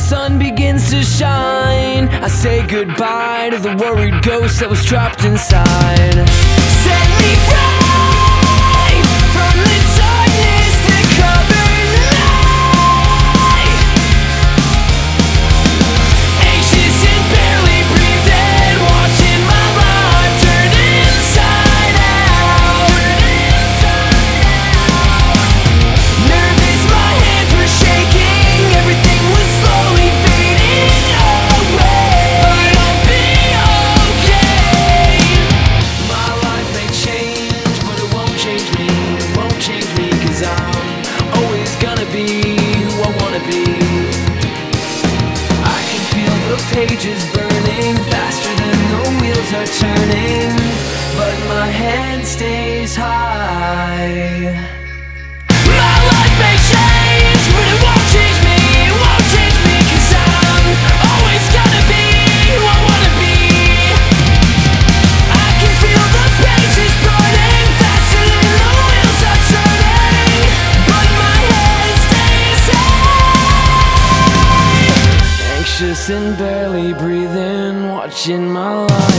sun begins to shine, I say goodbye to the worried ghost that was trapped inside. Set me free from the darkness that covered me. Anxious and barely breathing, watching my life turn inside out. Nervous, my hands were shaking, everything was slowly fading away. But I'll be okay. My life may change, but it won't change me. It won't change me, 'cause I'm always gonna be who I wanna be. I can feel the pages burning faster than the wheels are turning, but my head stays high. My life may change, but it won't change me. It won't change me, 'cause I'm always gonna be who I wanna be. I can feel the pages burning faster than the wheels are turning, but my head stays high. Anxious and barely breathing, watching my life